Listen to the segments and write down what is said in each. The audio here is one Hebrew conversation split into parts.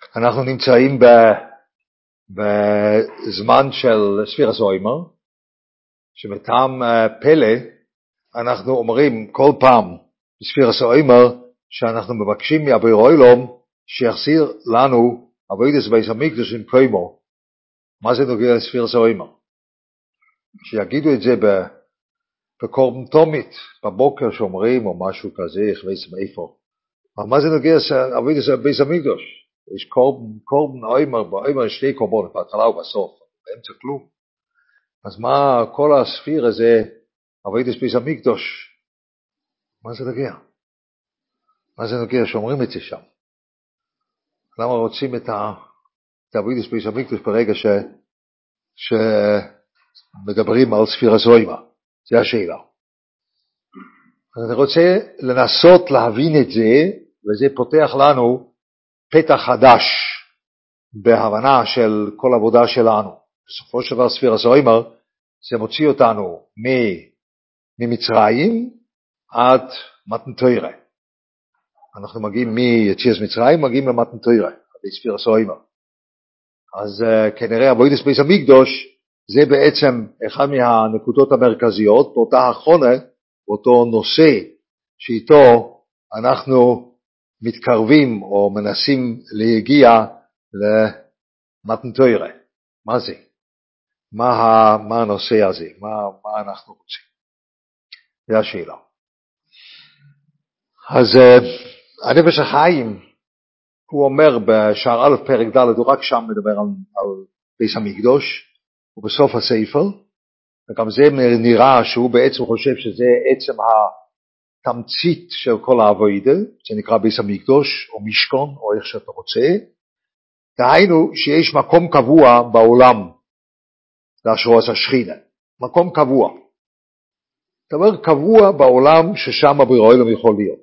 אנחנו נמצאים בזמן של ספירס אוימר, שמטעם פלא אנחנו אומרים כל פעם בספירס אוימר שאנחנו מבקשים מאביר אוילום שיחזיר לנו עבודת בית המקדש עם קוימו. מה זה נוגע לספירס אוימר? שיגידו את זה בקורבן תומית בבוקר שאומרים או משהו כזה, חוויס מאיפה. אבל מה זה נוגע לעבודת בית המקדש? יש קורבן אוימר, באוימר יש שתי קורבנות, בהתחלה ובסוף, באמצע כלום. אז מה כל הספיר הזה, עבודת בית המקדש, מה זה נוגע? מה זה נוגע שאומרים את זה שם? למה רוצים את עבודת בית המקדש ברגע שמדברים על ספירס אוימר? זה השאלה. אני רוצה לנסות להבין את זה, וזה פותח לנו פתח חדש בהבנה של כל עבודה שלנו. בסופו של דבר ספירס אוימר זה מוציא אותנו ממצרים עד מתן תורה. אנחנו מגיעים מיציאת מצרים, מגיעים למתן תורה, בספירס אוימר. אז כנראה עבודת בית המקדש זה בעצם אחד מהנקודות המרכזיות באותה האחרונה, באותו נושא שאיתו אנחנו מתקרבים או מנסים להגיע למתן תורה. מה זה? מה הנושא הזה? מה אנחנו רוצים? זה השאלה. אז הנפש החיים, הוא אומר בשער א' פרק ד', הוא רק שם מדבר על בית המקדש, ובסוף הספר, וגם זה נראה שהוא בעצם חושב שזה עצם התמצית של כל העבודה, זה נקרא בית המקדש, או משכון, או איך שאתה רוצה, דהיינו שיש מקום קבוע בעולם, להשראת השכינה, מקום קבוע. דבר קבוע בעולם ששם אביר אוילום יכול להיות.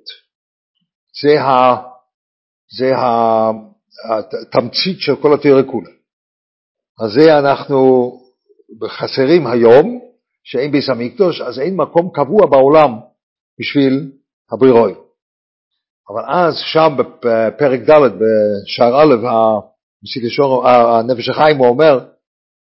זה התמצית של כל התורה כולה. אז זה אנחנו חסרים היום, שאין בית המקדש, אז אין מקום קבוע בעולם בשביל אביר אוילום. אבל אז שם בפרק ד' בשער א', הנפש החיים הוא אומר,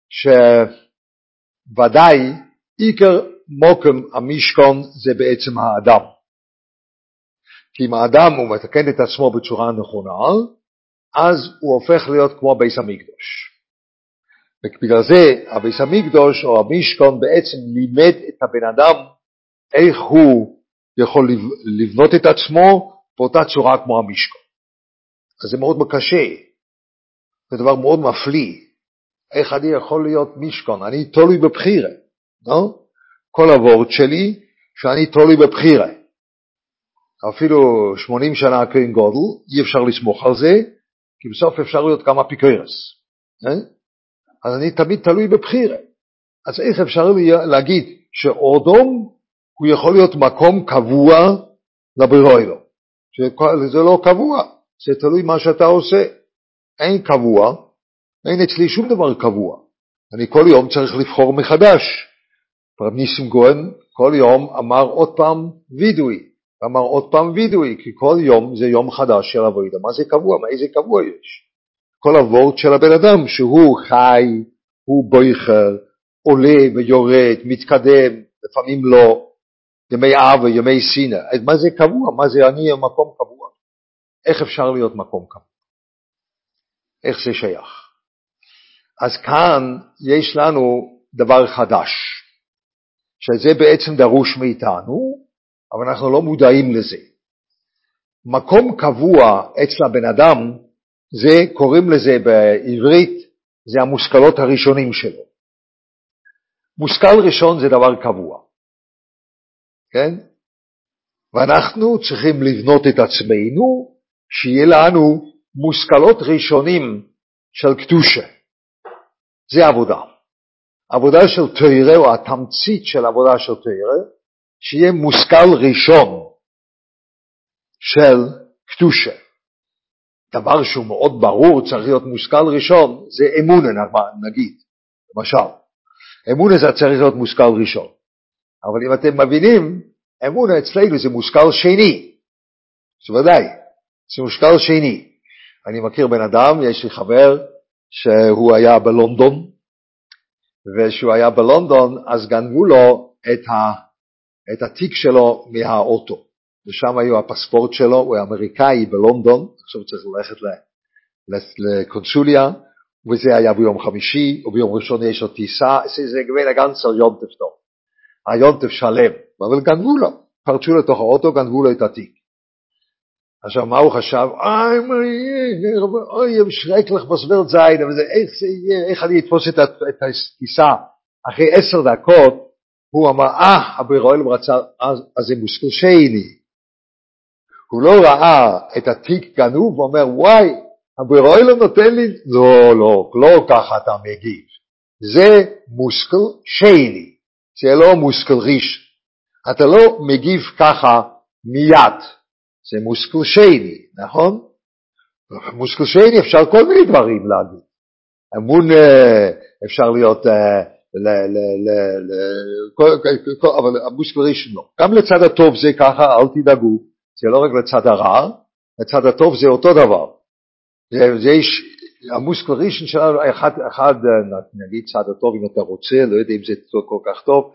שוודאי עיקר מוקם המשכון זה בעצם האדם. כי אם האדם הוא מתקן את עצמו בצורה נכונה, אז הוא הופך להיות כמו בית המקדש. ובגלל זה הבית המקדש או המשכון בעצם לימד את הבן אדם איך הוא יכול לבנות את עצמו באותה צורה כמו המשכון. אז זה מאוד קשה, זה דבר מאוד מפליא. איך אני יכול להיות משכון? אני תלוי בבחירה, לא? כל הוורד שלי שאני תלוי בבחירה. אפילו 80 שנה כהן גודל, אי אפשר לסמוך על זה, כי בסוף אפשר להיות כמה פיקרס. אז אני תמיד תלוי בבחירה. אז איך אפשר להגיד שאודום הוא יכול להיות מקום קבוע לאביר אוילום? זה לא קבוע, זה תלוי מה שאתה עושה. אין קבוע, אין אצלי שום דבר קבוע. אני כל יום צריך לבחור מחדש. רב ניסים גוהן כל יום אמר עוד פעם וידוי, כי כל יום זה יום חדש של עבודה. מה זה קבוע? מה איזה קבוע יש? כל הוורד של הבן אדם שהוא חי, הוא בויכר, עולה ויורד, מתקדם, לפעמים לא, ימי אהבה, ימי שנאה. מה זה קבוע? מה זה אני מקום קבוע? איך אפשר להיות מקום קבוע? איך זה שייך? אז כאן יש לנו דבר חדש, שזה בעצם דרוש מאיתנו, אבל אנחנו לא מודעים לזה. מקום קבוע אצל הבן אדם, זה קוראים לזה בעברית, זה המושכלות הראשונים שלו. מושכל ראשון זה דבר קבוע. כן? ואנחנו צריכים לבנות את עצמנו, שיהיה לנו מושכלות ראשונים של קדושה. זה עבודה. עבודה של תורה, או התמצית של עבודה של תורה, שיהיה מושכל ראשון של קדושה. דבר שהוא מאוד ברור, צריך להיות מושכל ראשון, זה אמונה, נגיד, למשל. אמונה זה צריך להיות מושכל ראשון. אבל אם אתם מבינים, אמונה אצלנו זה מושכל שני. זה ודאי, זה מושכל שני. אני מכיר בן אדם, יש לי חבר שהוא היה בלונדון, ושהוא היה בלונדון אז גנבו לו את התיק שלו מהאוטו, ושם היו הפספורט שלו, הוא היה אמריקאי בלונדון, עכשיו צריך ללכת לקונסוליה, וזה היה ביום חמישי, וביום ראשון יש לו טיסה, זה גבין הגנצר יונטף טוב, היונטף שלם, אבל גנבו לו, פרצו לתוך האוטו, גנבו לו את התיק. עכשיו מה הוא חשב? אוי, משרק לך בסברת זין, איך אני אתפוס את הטיסה? אחרי 10 דקות, הוא אמר, הבירואלם רצה, אז זה מושכל שני. הוא לא ראה את התיק גנוב, הוא אומר, וואי, הבירואלם נותן לי, לא ככה אתה מגיב. זה מושכל שני, זה לא מושכל ראשון. אתה לא מגיב ככה מיד. זה מושכל שני, נכון? מושכל שני אפשר כל מיני דברים להגיד. אמון אפשר להיות, אבל המושכל ראשון לא. גם לצד הטוב זה ככה, אל תדאגו, זה לא רק לצד הרע, לצד הטוב זה אותו דבר. המושכל ראשון שלנו, אחד נגיד צד הטוב אם אתה רוצה, לא יודע אם זה כל כך טוב,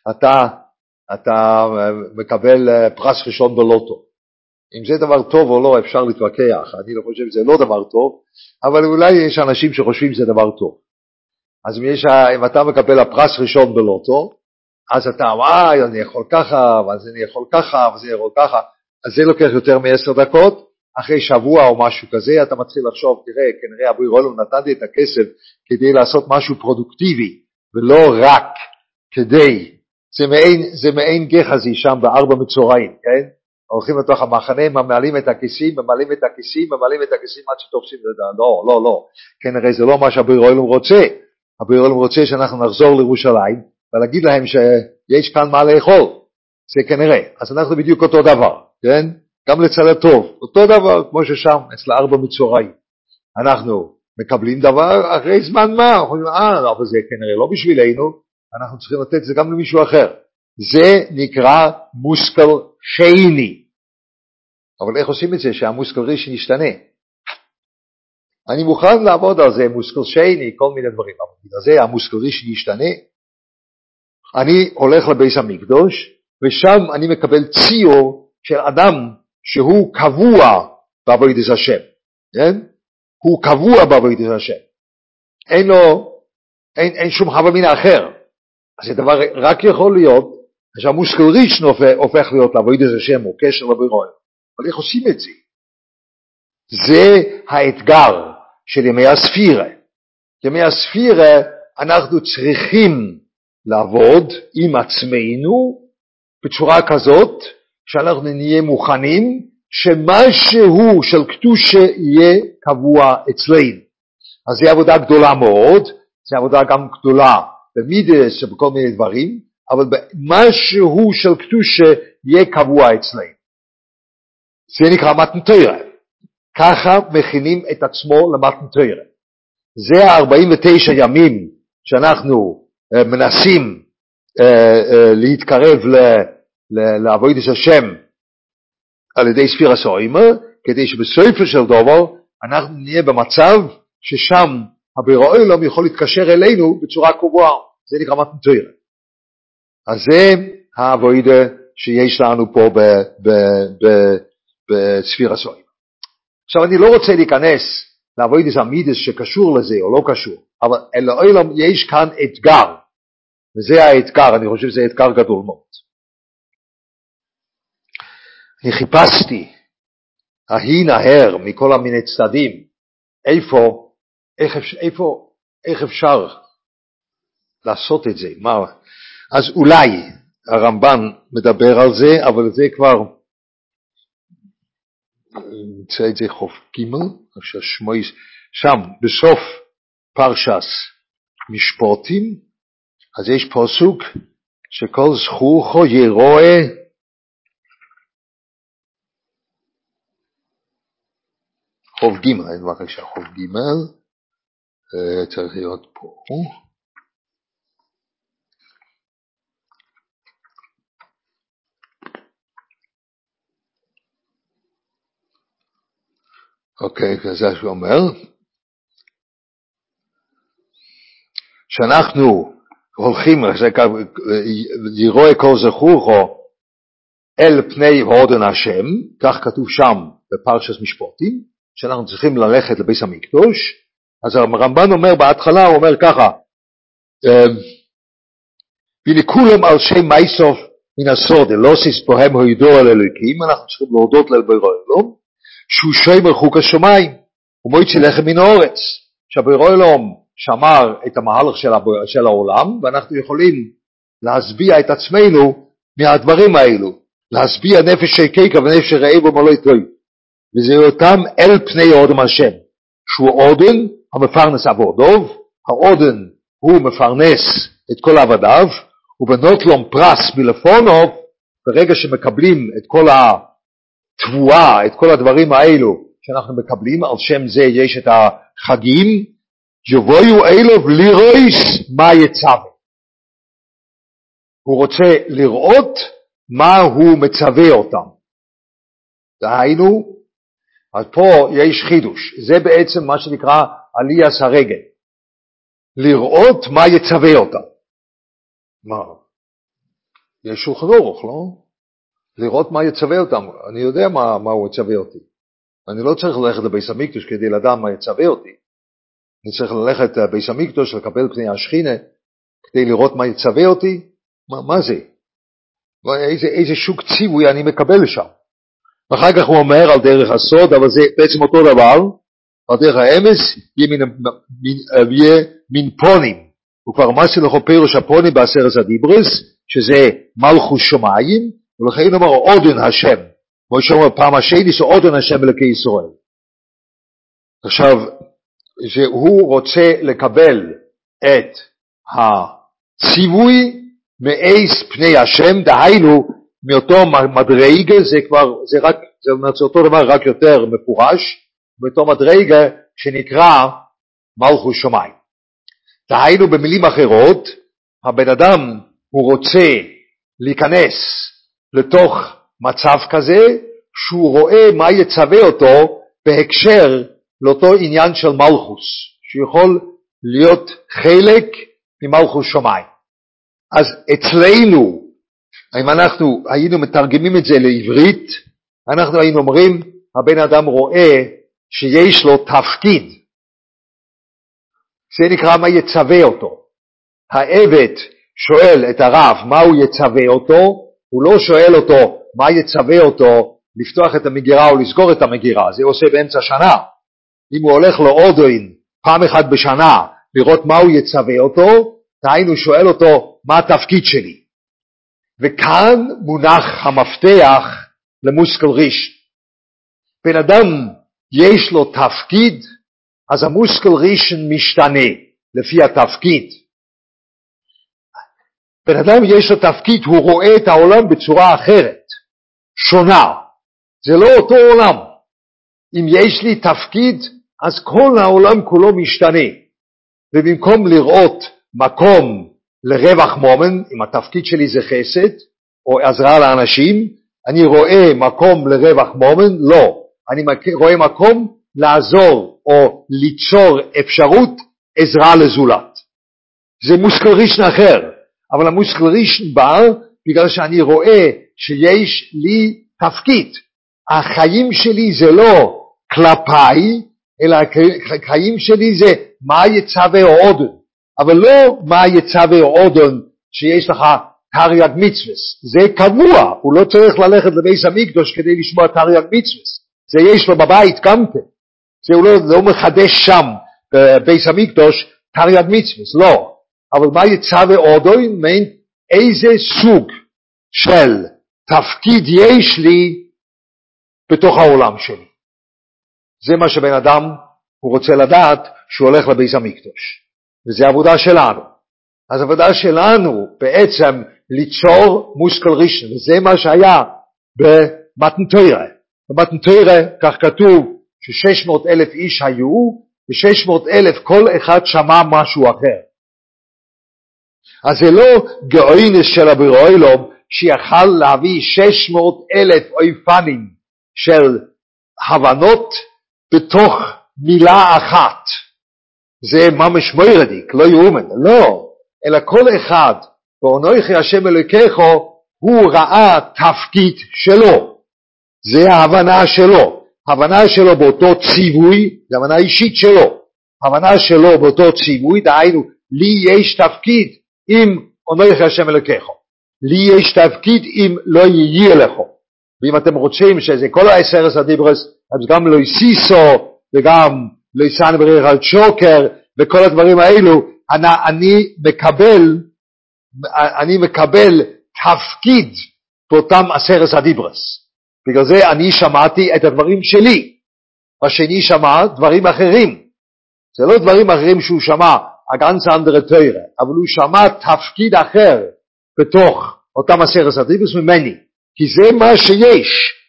אתה מקבל פרס ראשון בלוטו. אם זה דבר טוב או לא אפשר להתווכח, אני לא חושב שזה לא דבר טוב, אבל אולי יש אנשים שחושבים שזה דבר טוב. אז אם אתה מקבל הפרס ראשון בלוטו, אז אתה וואי, אני יכול ככה, ואז אני יכול ככה, וזה יכול ככה, אז זה לוקח יותר מ10 דקות, אחרי שבוע או משהו כזה, אתה מתחיל לחשוב, תראה, כנראה אבוי רולו נתן לי את הכסף כדי לעשות משהו פרודוקטיבי, ולא רק כדי, זה מעין גחזי שם ב4 מצורעים, כן? הולכים לתוך המחנה, ממלאים את הכיסים, עד שתופסים את זה. לא. כנראה זה לא מה שהבירואלם רוצה. הבירואלם רוצה שאנחנו נחזור לירושלים, ולהגיד להם שיש כאן מה לאכול. זה כנראה. אז אנחנו בדיוק אותו דבר, כן? גם לצד הטוב. אותו דבר כמו ששם, אצל 4 מצורעים. אנחנו מקבלים דבר, אחרי זמן מה? אבל זה כנראה לא בשבילנו, אנחנו צריכים לתת את זה גם למישהו אחר. זה נקרא מושכל שני. אבל איך עושים את זה שהמושכל ראשון ישתנה? אני מוכן לעבוד על זה, מושכל שני, כל מיני דברים, אבל בגלל זה המושכל ראשון ישתנה. אני הולך לבית המקדוש, ושם אני מקבל ציור של אדם שהוא קבוע בעבודת השם. כן? הוא קבוע בעבודת השם. אין שום הווה מן האחר. אז זה דבר רק יכול להיות, שהמושכל ראשון הופך להיות לעבודת השם, או קשר לבירואלם. אבל איך עושים את זה? זה האתגר של ימי הספירה. ימי הספירה אנחנו צריכים לעבוד עם עצמנו בצורה כזאת שאנחנו נהיה מוכנים שמשהו של קדושה יהיה קבוע אצלנו. אז זו עבודה גדולה מאוד, זו עבודה גם גדולה במידס ובכל מיני דברים, אבל משהו של קדושה יהיה קבוע אצלנו. זה נקרא מתן תורה. ככה מכינים את עצמו למתן תורה. זה 49 ימים שאנחנו מנסים להתקרב לעבודת השם על ידי ספירת האומה, כדי שבסופו של דבר אנחנו נהיה במצב ששם הבירואלם יכול להתקשר אלינו בצורה קבועה. זה נקרא מתן תורה. אז זה העבודה שיש לנו פה בספירת האומה. עכשיו אני לא רוצה להיכנס לעבודת המידס שקשור לזה או לא קשור, אבל לעולם יש כאן אתגר, וזה האתגר, אני חושב שזה אתגר גדול מאוד. אני חיפשתי, ההיא נהר מכל המיני צדדים, איך אפשר לעשות את זה, אז אולי הרמב"ן מדבר על זה, אבל זה כבר, נמצא את זה חוף ג' שם בסוף פרשס משפוטים, אז יש פסוק שכל זכורכו ירואה חוף ג', בבקשה חוף ג', צריך להיות פה, אוקיי, זה שהוא אומר, שאנחנו הולכים, יראה כל זכורו אל פני הודן השם, כך כתוב שם בפרשת משפטים, שאנחנו צריכים ללכת לבית המקדש. אז הרמב"ן אומר בהתחלה, הוא אומר ככה, ולכולם על שם מייסוף מן הסוד, אלוסיס בוהם הוידו על אלוקים, אנחנו צריכים להודות לבורא עולם, שהוא שומר חוק השמיים, ומוציא לחם מן הארץ, שהבורא עולם שמר את המהלך של העולם, ואנחנו יכולים להשביע את עצמנו מהדברים האלו, להשביע נפש שקיקה ונפש רעב ומלא טוב, וזה אותם אל פני אודם השם, שהוא אודן המפרנס עבודוב, האודן הוא מפרנס את כל עבדיו, ובנות לו פרס מלפונוב, ברגע שמקבלים את כל התבואה, את כל הדברים האלו שאנחנו מקבלים, על שם זה יש את החגים, יבואו אלו לרויס מה יצווה. הוא רוצה לראות מה הוא מצווה אותם. דהיינו, אז פה יש חידוש, זה בעצם מה שנקרא עליית הרגל. לראות מה יצווה אותם. מה? יש שולחן אורוך, לא? לראות מה יצווה אותם. אני יודע מה הוא יצווה אותי. אני לא צריך ללכת לבית המקדש כדי לדעת מה יצווה אותי. אני צריך ללכת לבית המקדש, לקבל פני השכינה, כדי לראות מה יצווה אותי. מה זה? איזה שוק ציווי אני מקבל שם. ואחר כך הוא אומר על דרך הסוד, אבל זה בעצם אותו דבר, על דרך האמס, יהיה מן פונים. הוא כבר מסי לכו פירוש הפונים בעשרת הדיברס, שזה מלכות שמיים, ולכן אומר עודן השם. כמו שאומר פעם השני, שעודן השם אלוקי ישראל. עכשיו, שהוא רוצה לקבל את הציווי מאיס פני השם, דהיינו מאותו מדרגה, זה אותו דבר רק יותר מפורש, מאותו מדרגה שנקרא מלכות שמיים. דהיינו במילים אחרות, הבן אדם הוא רוצה להיכנס לתוך מצב כזה, שהוא רואה מה יצווה אותו בהקשר לאותו עניין של מלכוס, שיכול להיות חלק ממלכות שמיים. אז אצלנו, אם אנחנו היינו מתרגמים את זה לעברית, אנחנו היינו אומרים, הבן אדם רואה שיש לו תפקיד. זה נקרא מה יצווה אותו. העבד שואל את הרב מה הוא יצווה אותו, הוא לא שואל אותו מה יצווה אותו לפתוח את המגירה או לסגור את המגירה, זה עושה באמצע שנה. אם הוא הולך לאודוין פעם אחת בשנה לראות מה הוא יצווה אותו, דהיינו שואל אותו מה התפקיד שלי. וכאן מונח המפתח למושכל ראשון. בן אדם יש לו תפקיד, אז המושכל ראשון משתנה לפי התפקיד. בן אדם יש לו תפקיד, הוא רואה את העולם בצורה אחרת, שונה. זה לא אותו עולם. אם יש לי תפקיד, אז כל העולם כולו משתנה. ובמקום לראות מקום לרווח מומן, אם התפקיד שלי זה חסד, או עזרה לאנשים, אני רואה מקום לרווח מומן, לא. אני רואה מקום לעזור, או ליצור אפשרות עזרה לזולת. זה מושכל ראשון אחר, אבל המושכל ראשון בא, בגלל שאני רואה שיש לי תפקיד. החיים שלי זה לא כלפיי, אלא החיים שלי זה מה יצווה עודן. אבל לא מה יצווה עודן שיש לך תרי"ג מצוות. זה קבוע, הוא לא צריך ללכת לבית המקדש כדי לשמוע תרי"ג מצוות. זה יש לו בבית גם כן. זה הוא לא מחדש שם בבית המקדש תרי"ג מצוות, לא. אבל מה יצווה עודן? מעין איזה סוג של תפקיד יש לי בתוך העולם שלי. זה מה שבן אדם הוא רוצה לדעת שהוא הולך לבית המקדש. וזה עבודה שלנו. אז עבודה שלנו בעצם ליצור מושכל ראשון, וזה מה שהיה במתן תורה. במתן תורה כך כתוב ש600,000 איש היו, ו600,000 כל אחד שמע משהו אחר. אז זה לא גאונס של הבורא עולם שיכל להביא 600,000 אופנים של הבנות בתוך מילה אחת. זה ממש מוירדיק, לא יאומן, לא, אלא כל אחד, ואנוכי השם אלוקיך, הוא ראה תפקיד שלו. זה ההבנה שלו. ההבנה שלו באותו ציווי, זה הבנה אישית שלו. ההבנה שלו באותו ציווי, דהיינו, לי יש תפקיד אם אנוכי השם אלוקיך. לי יש תפקיד אם לא יהיה לך. ואם אתם רוצים שזה כל העשרת הדיברות, אז גם לא יסיסו, וגם לא יסען בריח על שוקר, וכל הדברים האלו, אני מקבל תפקיד באותם עשרת הדיברות. בגלל זה אני שמעתי את הדברים שלי. השני שמע דברים אחרים. זה לא דברים אחרים שהוא שמע, הגנץ אנדרה תוירה, אבל הוא שמע תפקיד אחר בתוך אותם עשרת הדיברות ממני. כי זה מה שיש.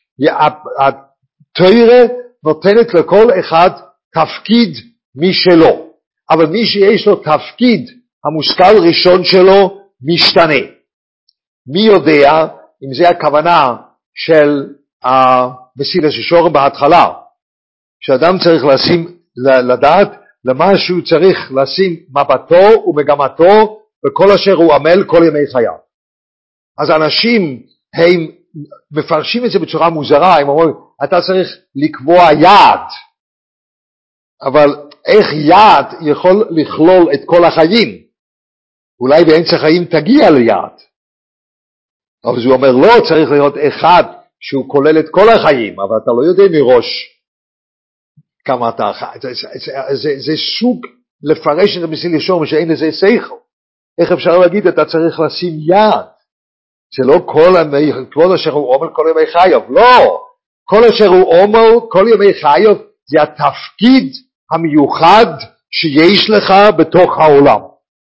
התוירה נותנת לכל אחד תפקיד משלו. אבל מי שיש לו תפקיד, המושכל ראשון שלו משתנה. מי יודע אם זה הכוונה של המסילה ששורם בהתחלה, שאדם צריך לדעת למה שהוא צריך לשים מבטו ומגמתו בכל אשר הוא עמל כל ימי חייו. אז אנשים הם מפרשים את זה בצורה מוזרה, הם אומרים, אתה צריך לקבוע יעד, אבל איך יעד יכול לכלול את כל החיים? אולי באמצע חיים תגיע ליעד. אבל הוא אומר, לא, צריך להיות אחד שהוא כולל את כל החיים, אבל אתה לא יודע מראש כמה אתה חי. זה סוג לפרש את המסילה שורם שאין לזה שכל. איך אפשר להגיד, אתה צריך לשים יעד? זה לא כל אשר הוא עמל כל ימי חייו, לא. כל אשר הוא עמל כל ימי חייו, זה התפקיד המיוחד שיש לך בתוך העולם.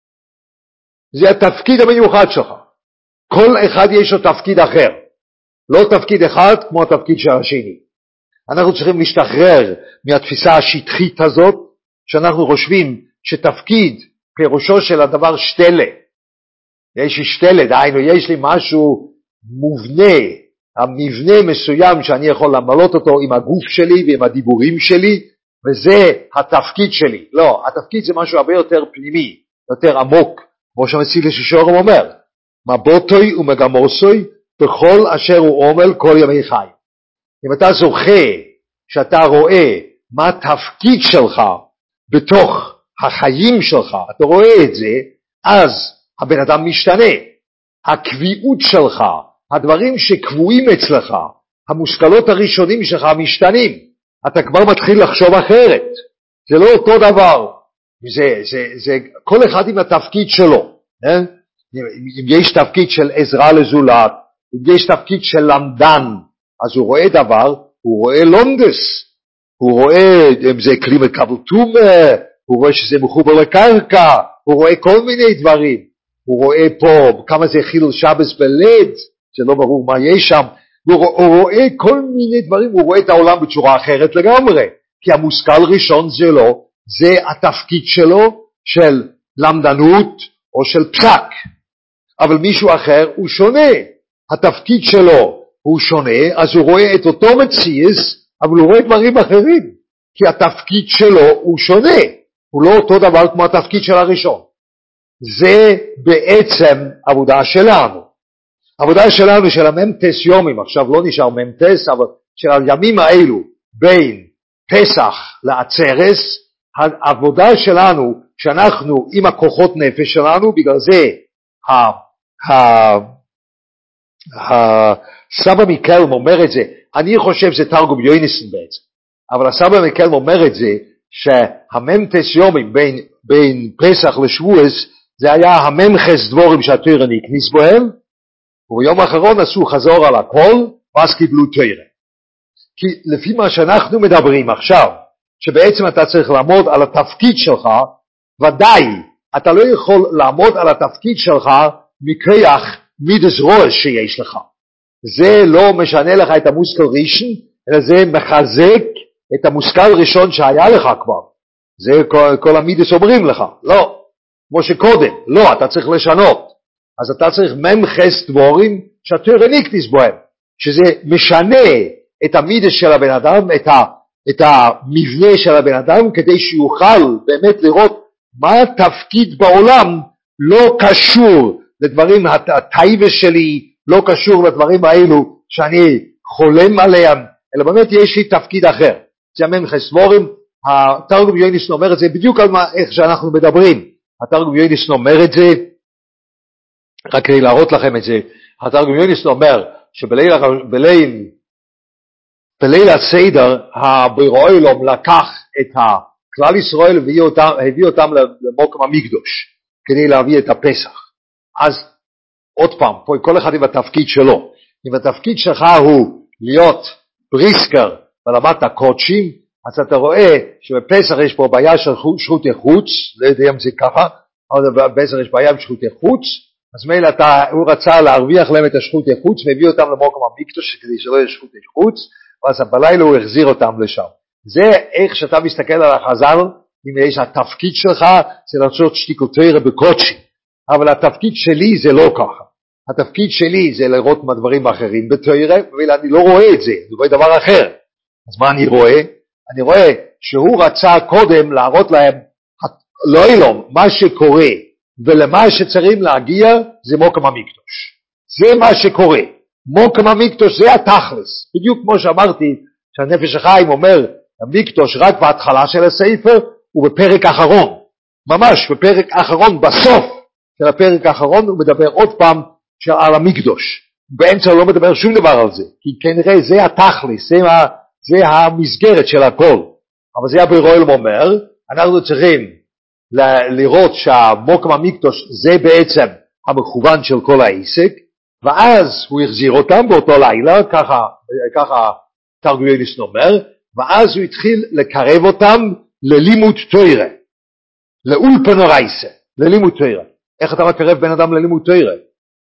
זה התפקיד המיוחד שלך. כל אחד יש לו תפקיד אחר. לא תפקיד אחד כמו התפקיד של השני. אנחנו צריכים להשתחרר מהתפיסה השטחית הזאת, שאנחנו חושבים שתפקיד פירושו של הדבר שתלה. יש לי שתלה, דהיינו יש לי משהו מובנה, המבנה מסוים שאני יכול למלות אותו עם הגוף שלי ועם הדיבורים שלי, וזה התפקיד שלי. לא, התפקיד זה משהו הרבה יותר פנימי, יותר עמוק, כמו שהמסילה ששורם אומר, מבוטוי ומגמוסוי בכל אשר הוא עמל כל ימי חי. אם אתה זוכה שאתה רואה מה התפקיד שלך בתוך החיים שלך, אתה רואה את זה, אז הבן אדם משתנה. הקביעות שלך, הדברים שקבועים אצלך, המושכלות הראשונים שלך משתנים. אתה כבר מתחיל לחשוב אחרת. זה לא אותו דבר. זה כל אחד עם התפקיד שלו. אם יש תפקיד של עזרה לזולת, אם יש תפקיד של למדן, אז הוא רואה דבר, הוא רואה לונדס, הוא רואה אם זה כלי מקבל תומה, הוא רואה שזה מחובר לקרקע, הוא רואה כל מיני דברים, הוא רואה פה כמה זה חילול שבס בלד, זה לא ברור מה יש שם, הוא רואה כל מיני דברים, הוא רואה את העולם בצורה אחרת לגמרי, כי המושכל ראשון שלו, זה התפקיד שלו של למדנות או של פסק, אבל מישהו אחר הוא שונה, התפקיד שלו הוא שונה, אז הוא רואה את אותו מציאס, אבל הוא רואה דברים אחרים, כי התפקיד שלו הוא שונה, הוא לא אותו דבר כמו התפקיד של הראשון. זה בעצם עבודה שלנו. עבודה שלנו של הממתס יומים, עכשיו לא נשאר ממתס, אבל של הימים האלו, בין פסח לעצרס, העבודה שלנו, שאנחנו עם הכוחות נפש שלנו, בגלל זה הסבא מיקלם אומר את זה, אני חושב זה תרגום יוינסן בעצם, אבל הסבא מיקלם אומר את זה, שהממתס יומים בין פסח לשבועס, זה היה הממחס דבורים שהתורה נכניס בהם, וביום האחרון עשו חזור על הכל, ואז קיבלו תורה. כי לפי מה שאנחנו מדברים עכשיו, שבעצם אתה צריך לעמוד על התפקיד שלך, ודאי, אתה לא יכול לעמוד על התפקיד שלך מכוח מידס רועש שיש לך. זה לא משנה לך את המושכל ראשון, אלא זה מחזק את המושכל ראשון שהיה לך כבר. זה כל המידס אומרים לך. לא, כמו שקודם, לא, אתה צריך לשנות. אז אתה צריך ממחס דבורים שהתורה נכניס בהם, שזה משנה את המידס של הבן אדם, את את המבנה של הבן אדם, כדי שיוכל באמת לראות מה התפקיד בעולם, לא קשור לדברים, הטייבה שלי לא קשור לדברים האלו שאני חולם עליהם, אלא באמת יש לי תפקיד אחר. זה המנחס סבורים, התרגום יויניסן אומר את זה בדיוק על איך שאנחנו מדברים. התרגום יויניסן אומר את זה, רק כדי להראות לכם את זה, התרגום יויניסן אומר שבליל הסדר, הבורא עולם לקח את כלל ישראל והביא אותם למקום המקדוש, כדי להביא את הפסח. אז עוד פעם, פה כל אחד עם התפקיד שלו. אם התפקיד שלך הוא להיות בריסקר ולמדת הקודשים, אז אתה רואה שבפסח יש פה בעיה של שרותי חוץ, לא יודע אם זה ככה, אבל בפסח יש בעיה בשרותי חוץ, אז מילא הוא רצה להרוויח להם את השרותי חוץ, והביא אותם למקום המקדוש, כדי שלא יהיה שרותי חוץ, ואז בלילה הוא החזיר אותם לשם. זה איך שאתה מסתכל על החז"ל, אם יש התפקיד שלך, זה לעשות שתיקותירה בקודשים. אבל התפקיד שלי זה לא ככה. התפקיד שלי זה לראות דברים אחרים בתורה, ואני לא רואה את זה, אני רואה דבר אחר. אז מה אני רואה? אני רואה שהוא רצה קודם להראות להם, לא אלום, מה שקורה, ולמה שצריכים להגיע, זה מוקם המקדוש. זה מה שקורה. מוקם המקדוש זה התכלס. בדיוק כמו שאמרתי, שהנפש החיים אומר, המקדוש רק בהתחלה של הספר, ובפרק האחרון. ממש בפרק האחרון, בסוף של הפרק האחרון, הוא מדבר עוד פעם על המקדוש. באמצע הוא לא מדבר שום דבר על זה, כי כנראה זה התכלס, זה המסגרת של הכל. אבל זה הבורא עולם אומר, אנחנו צריכים לראות שהמוקם המקדוש זה בעצם המכוון של כל העסק, ואז הוא החזיר אותם באותו לילה, ככה תרגום יויניסן אומר, ואז הוא התחיל לקרב אותם ללימוד תורה, לאולפן הרייסה, ללימוד תורה. איך אתה מקרב בן אדם ללימוד תורה?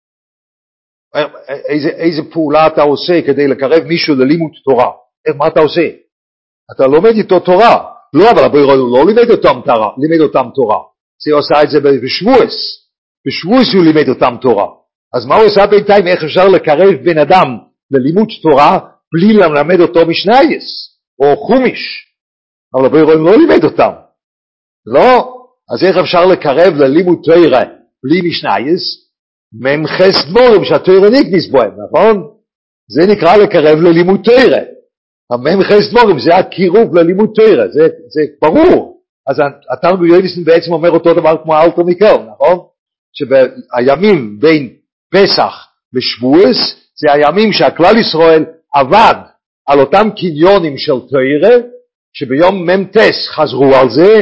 איזה פעולה אתה עושה כדי לקרב מישהו ללימוד תורה? מה אתה עושה? אתה לומד איתו תורה. לא, אבל הבורא לא לימד אותם תורה. זה עושה את זה בשבועס. בשבועס הוא לימד אותם תורה. אז מה הוא עושה בינתיים? איך אפשר לקרב בן אדם ללימוד תורה בלי ללמד אותו משנייס או חומיש? אבל הבורא לא לימד אותם. לא. אז איך אפשר לקרב ללימוד תורה בלי משנייס? ממחס דבורים שהתורה נגניס בהם, נכון? זה נקרא לקרב ללימוד תורה. הממחס דבורים זה הקירוב ללימוד תורה, זה ברור. אז התרגום יויניסן בעצם אומר אותו דבר כמו האלטר ניקל, נכון? שהימים בין פסח ושבועס זה הימים שהכלל ישראל עבד על אותם קניונים של תורה, שביום ממתס חזרו על זה,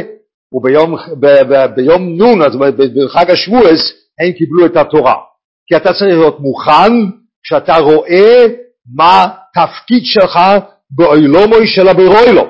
וביום נון, אז בחג השבועס, הם קיבלו את התורה. כי אתה צריך להיות מוכן כשאתה רואה מה תפקיד שלך בעולמוי של הבורא עולם.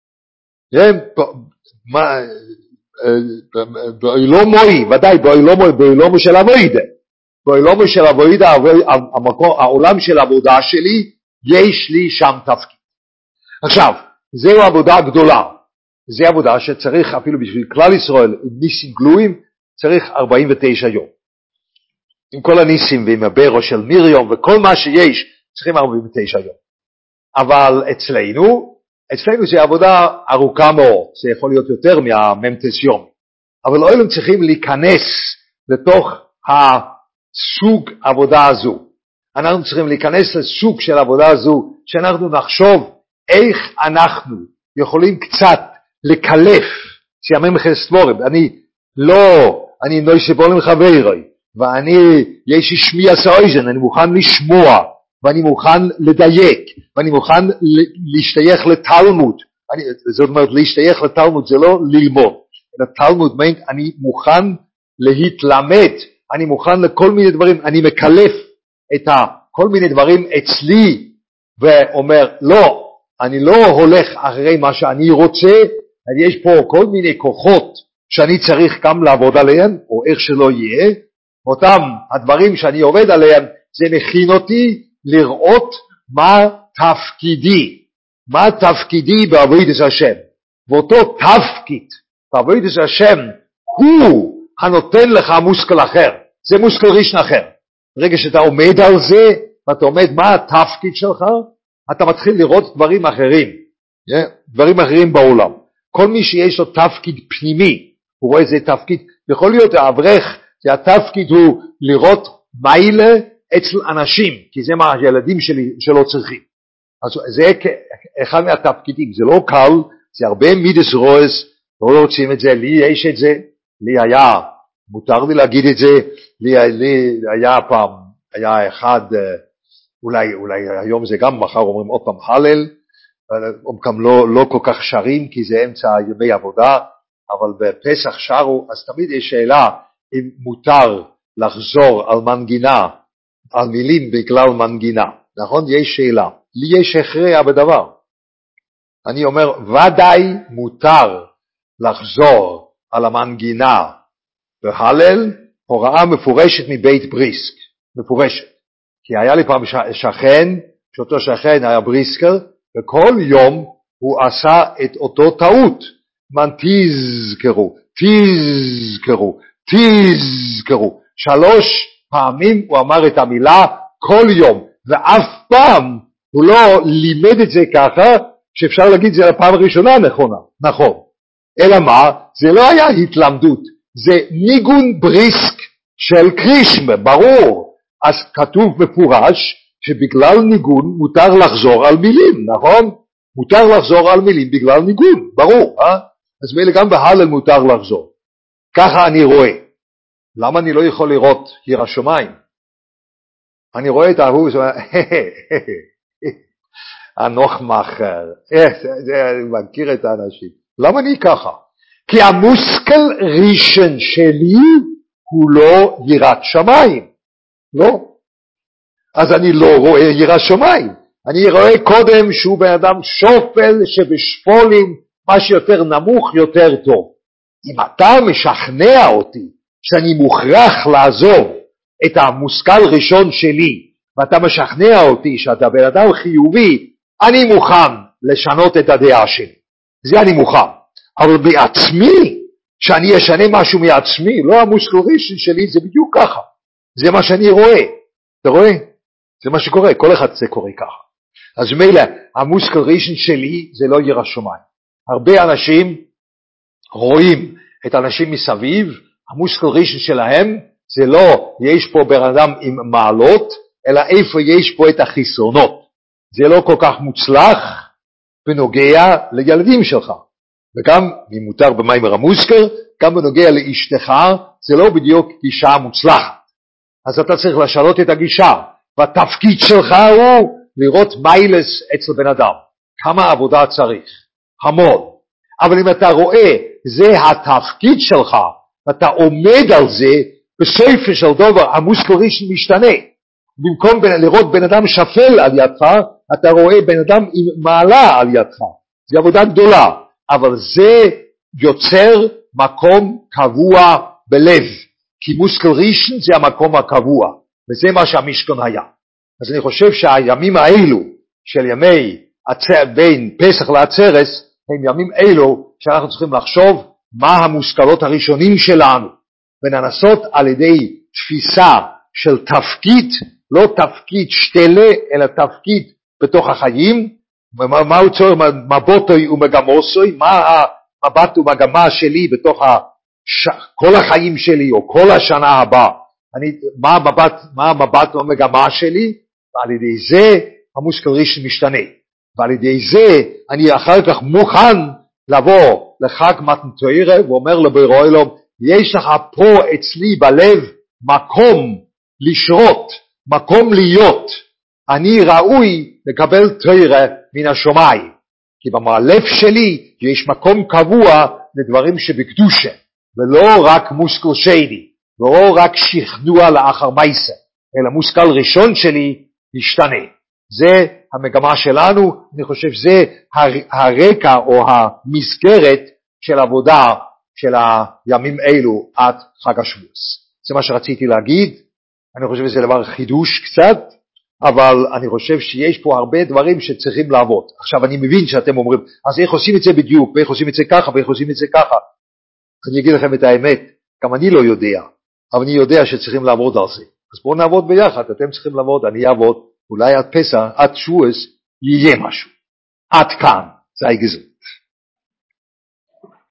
בעולמוי, ודאי בעולמוי של עבודה. בעולמוי של עבודה, העולם של עבודה שלי, יש לי שם תפקיד. עכשיו, זהו עבודה גדולה. זו עבודה שצריך אפילו בשביל כלל ישראל, עם ניסים גלויים, צריך 49 יום. עם כל הניסים ועם הברו של מיריום וכל מה שיש, צריכים 49 יום. אבל אצלנו זה עבודה ארוכה מאוד, זה יכול להיות יותר מהממתס יום. אבל לא הם צריכים להיכנס לתוך הסוג עבודה הזו. אנחנו צריכים להיכנס לסוג של עבודה הזו, שאנחנו נחשוב איך אנחנו יכולים קצת לקלף, שיממחס דבורים. אני נוישה בולם חברי, יש לי שמיע סאויזן, אני מוכן לשמוע, ואני מוכן לדייק, ואני מוכן להשתייך לתלמוד. זאת אומרת, להשתייך לתלמוד זה לא ללמוד. לתלמוד meint, אני מוכן להתלמד, אני מוכן לכל מיני דברים, אני מקלף את כל מיני דברים אצלי, ואומר, לא, אני לא הולך אחרי מה שאני רוצה, יש פה כל מיני כוחות שאני צריך גם לעבוד עליהם, או איך שלא יהיה, אותם הדברים שאני עובד עליהם, זה מכין אותי לראות מה תפקידי בעבודת השם. ואותו תפקיד בעבודת השם הוא הנותן לך מושכל אחר, זה מושכל ראשון אחר. ברגע שאתה עומד על זה, ואתה עומד מה התפקיד שלך, אתה מתחיל לראות דברים אחרים. דברים אחרים בעולם. כל מי שיש לו תפקיד פנימי, הוא רואה איזה תפקיד, יכול להיות האברך, זה התפקיד הוא לראות מיילה אצל אנשים, כי זה מה הילדים שלו צריכים. אז זה אחד מהתפקידים, זה לא קל, זה הרבה מידס רועס, לא רוצים את זה, לי יש את זה, לי היה, מותר לי להגיד את זה, לי היה פעם, היה אחד, אולי היום זה גם, מחר אומרים עוד פעם הלל, גם לא כל כך שרים, כי זה אמצע ימי עבודה, אבל בפסח שרו, אז תמיד יש שאלה, אם מותר לחזור על מנגינה, על מילים בגלל מנגינה, נכון? יש שאלה, לי יש הכרע בדבר. אני אומר, ודאי מותר לחזור על המנגינה בהלל, הוראה מפורשת מבית בריסק, מפורשת. כי היה לי פעם שכן, שאותו שכן היה בריסקר, וכל יום הוא עשה את אותו טעות. מן תזכרו. 3 פעמים הוא אמר את המילה כל יום, ואף פעם הוא לא לימד את זה ככה, שאפשר להגיד את זה לפעם הראשונה נכון. אלא מה? זה לא היה התלמדות, זה ניגון בריסק של קרישמה, ברור. אז כתוב מפורש שבגלל ניגון מותר לחזור על מילים, נכון? מותר לחזור על מילים בגלל ניגון, ברור. אז מילא גם בהלל מותר לחזור. ככה אני רואה. למה אני לא יכול לראות ירא שמיים? אני רואה את ההוא, הנוח מאחר, אני מכיר את האנשים. למה אני ככה? כי המושכל ראשון שלי הוא לא יראת שמיים. לא. אז אני לא רואה יראת שמיים. אני רואה קודם שהוא בן אדם שופל שבשפולים, מה שיותר נמוך יותר טוב. אם אתה משכנע אותי שאני מוכרח לעזוב את המושכל ראשון שלי, ואתה משכנע אותי שאתה בן אדם חיובי, אני מוכן לשנות את הדעה שלי. זה אני מוכן. אבל בעצמי, שאני אשנה משהו מעצמי, לא המושכל ראשון שלי, זה בדיוק ככה. זה מה שאני רואה. אתה רואה? זה מה שקורה. כל אחד זה קורה ככה. אז מילא, המושכל ראשון שלי זה לא ירא שמיים. הרבה אנשים רואים את האנשים מסביב, המושכל ראשון שלהם זה לא יש פה בן אדם עם מעלות, אלא איפה יש פה את החיסרונות. זה לא כל כך מוצלח בנוגע לילדים שלך. וגם, אם מותר במיימר המוזכר, גם בנוגע לאשתך, זה לא בדיוק גישה מוצלחת. אז אתה צריך לשנות את הגישה, והתפקיד שלך הוא לראות מיילס אצל בן אדם. כמה עבודה צריך? המון. אבל אם אתה רואה, זה התפקיד שלך, ואתה עומד על זה, בסופו של דבר המושכל ראשון משתנה. במקום לראות בן אדם שפל על ידך, אתה רואה בן אדם עם מעלה על ידך. זה עבודה גדולה, אבל זה יוצר מקום קבוע בלב. כי מושכל ראשון זה המקום הקבוע, וזה מה שהמשכן היה. אז אני חושב שהימים האלו, של ימי בין פסח לעצרת, הם ימים אלו שאנחנו צריכים לחשוב מה המושכלות הראשונים שלנו, וננסות על ידי תפיסה של תפקיד, לא תפקיד שתלה, אלא תפקיד בתוך החיים, מה הוא צורך מבוטוי ומגמוסוי, מה המבט ומגמה שלי בתוך כל החיים שלי, או כל השנה הבאה, מה המבט ומגמה שלי, ועל ידי זה המושכל ראשון משתנה, ועל ידי זה אני אחר כך מוכן לבוא לחג מתן תורה, ואומר לבורא עולם, יש לך פה אצלי בלב מקום לשרות, מקום להיות, אני ראוי לקבל תורה מן השמיים, כי בלב שלי יש מקום קבוע לדברים שבקדושה, ולא רק מושכל שני, ולא רק שכנוע לאחר מייסה, אלא מושכל ראשון שלי משתנה. זה המגמה שלנו, אני חושב שזה הרקע או המסגרת של עבודה של הימים אלו עד חג השבועות. זה מה שרציתי להגיד, אני חושב שזה דבר חידוש קצת, אבל אני חושב שיש פה הרבה דברים שצריכים לעבוד. עכשיו אני מבין שאתם אומרים, אז איך עושים את זה בדיוק, ואיך עושים את זה ככה, ואיך עושים את זה ככה. אני אגיד לכם את האמת, גם אני לא יודע, אבל אני יודע שצריכים לעבוד על זה. אז בואו נעבוד ביחד, אתם צריכים לעבוד, אני אעבוד, אולי עד פסח, עד שבועות, יהיה משהו. עד כאן. sei gesund.